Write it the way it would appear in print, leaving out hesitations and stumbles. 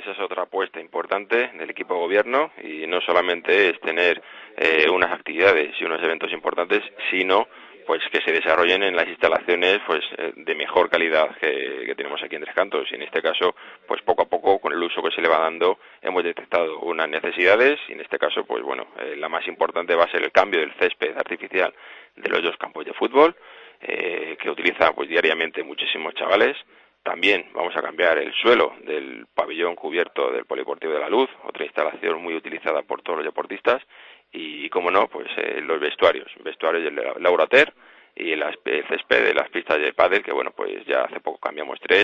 esa es otra apuesta importante del equipo de gobierno, y no solamente es tener unas actividades y unos eventos importantes, sino pues que se desarrollen en las instalaciones pues de mejor calidad que tenemos aquí en Tres Cantos, y en este caso pues poco a poco, con el uso que se le va dando, hemos detectado unas necesidades, y en este caso pues bueno, la más importante va a ser el cambio del césped artificial de los 2 campos de fútbol, que utilizan pues diariamente muchísimos chavales. También vamos a cambiar el suelo del pabellón cubierto del Polideportivo de la Luz, otra instalación muy utilizada por todos los deportistas, y como no, pues los vestuarios del Laurater y el césped de las pistas de pádel, que bueno, pues ya hace poco cambiamos 3